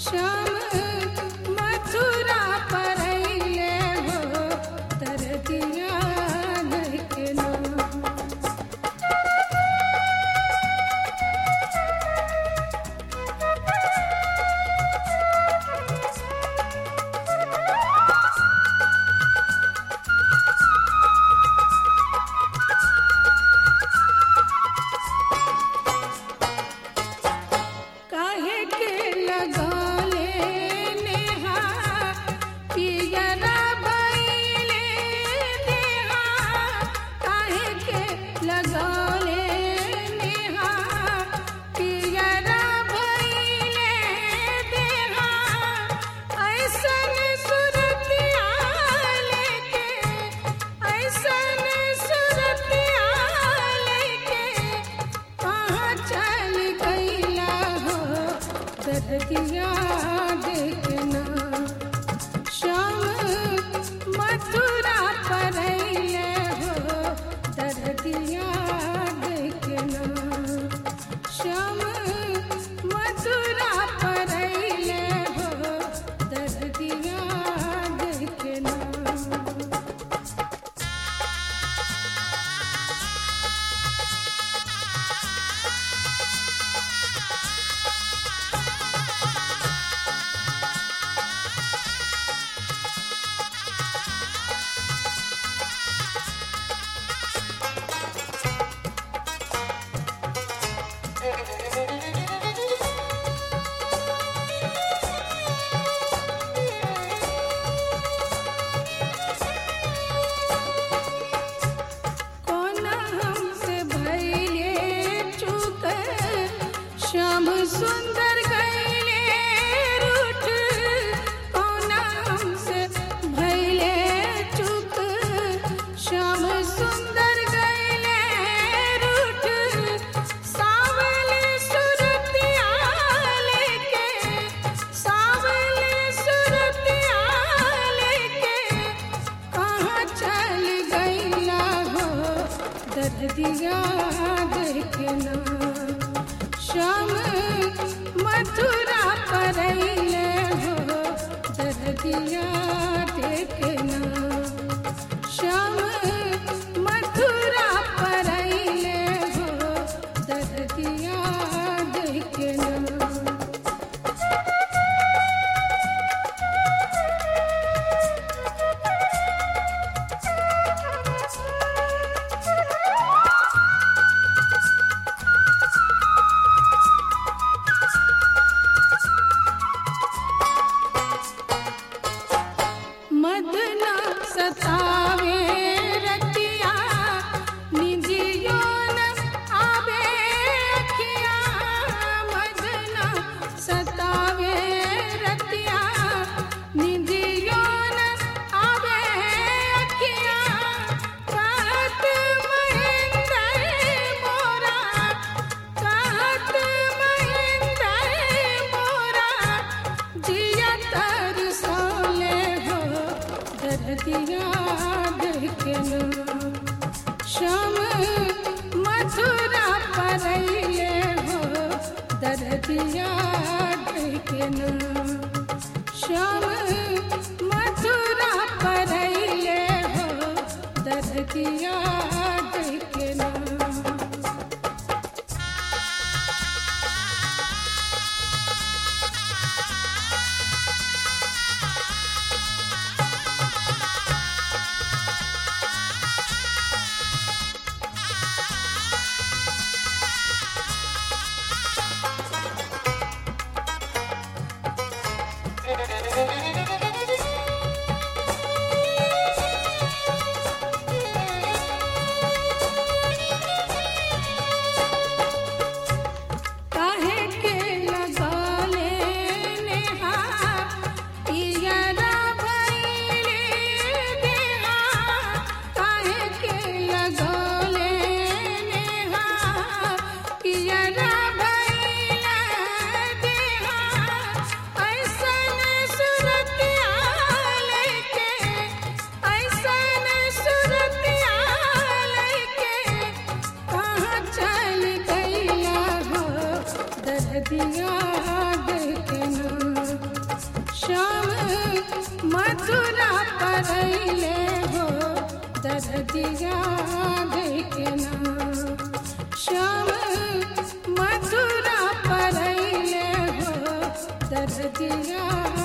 श्याम मथुरा परैले हो दरदिया देखना। काहे के लगाले नेहा पियरा बैले देहा, काहे के लगाले नेहा पियरा बैले देहा। ऐसन सुरतिया लेके, ऐसन सुरतिया लेके कहाँ चल गईला हो दरदिया देखना। श्याम मथुरा परैले हो दरदिया देखना। श्याम मथुरा परैले हो दरदिया देखना। कोना हमसे भइले चूक, श्याम सुंदर गइले रूठ। कोना हमसे भइले चूक, श्याम सुंदर गइले रूठ। सावली सुरतिया लेके, सावली सुरतिया लेके कहाँ चल गईला हो दरदिया देखना। श्याम मथुरा परैले हो दरदिया देखना। श्याम मथुरा परैले हो दरदिया देखना। मदना सतावे रतिया, निंदियो न आवे अखिया। मदना सतावे रतिया, निंदियो न आवे अखिया। कहत महेंद्र मोरा, कहत महेंद्र मोरा जिया तरसौले हो दरदिया देखना। श्याम मथुरा परैले हो दरदिया देखना। श्याम मथुरा परैले हो दरदिया देखना। काहे के लगाले नेहा पियरा बैले देहा। काहे के लगाले नेहा पियरा बैले देहा। ऐसन सुरतिया लेके, ऐसन सुरतिया लेके कहाँ चल गईला हो दरदिया देखना। श्याम मथुरा परैले हो दरदिया देखना श्याम मथुरा परैले हो दरदिया